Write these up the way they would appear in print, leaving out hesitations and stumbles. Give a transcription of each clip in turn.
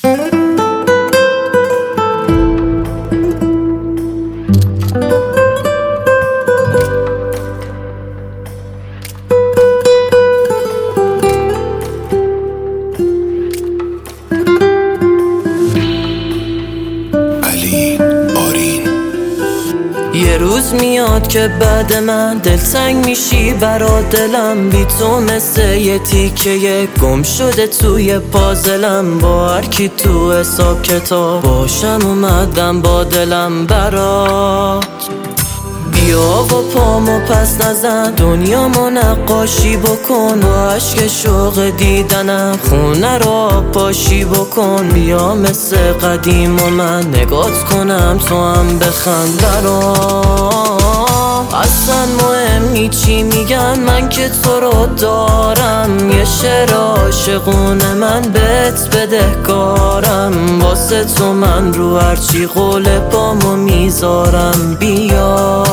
یه روز میاد که بعد من دلتنگ میشی برا دلم، بی تو مثل یه تیکه گم شده توی پازلم. با هر کی تو حساب کتاب باشم اومدم با دلم برات. بیا و پامو پس نزن، دنیامو نقاشی بکن، با عشق شوق دیدنم خونه رو پاشی بکن. بیا مثل قدیم و من نگات کنم، تو هم بخند برام. اصلا مهم نیچی میگن، من که تو رو دارم. یه شعر عاشقونه من بهت بدهکارم، واسه تو من رو هرچی قول پامو میذارم. بیا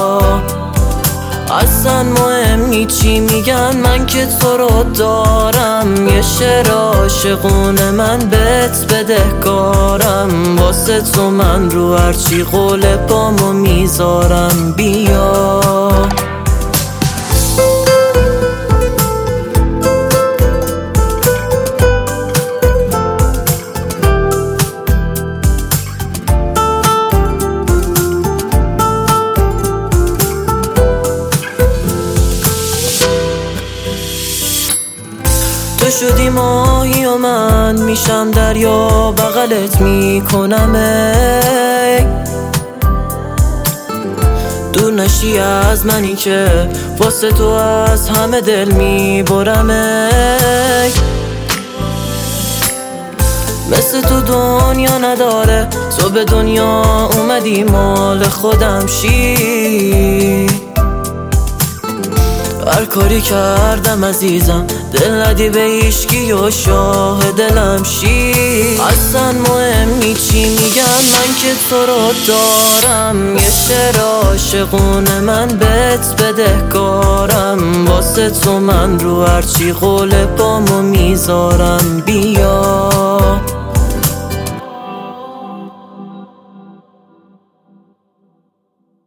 اصلا مهم نیچی میگن، من که تو رو دارم. یه شعر عاشقونه من بهت بدهکارم، واسه تو من رو هرچی قول پامو میذارم. بیا تو شدی ماهی و من میشم دریا، بغلت میکنم دور نشی از منی که واسه تو از همه دل میبرم. مثل تو دنیا نداره، تو به دنیا اومدی مال خودم شی. هر کاری کردم عزیزم، دل ندی به هیچکی و شاه دلم شی. اصلا مهم نیچی میگن، من که تو رو دارم. یه شعر عاشقونه من بهت بدهکارم، واسه تو من رو هرچی قول پامو میذارم. بیا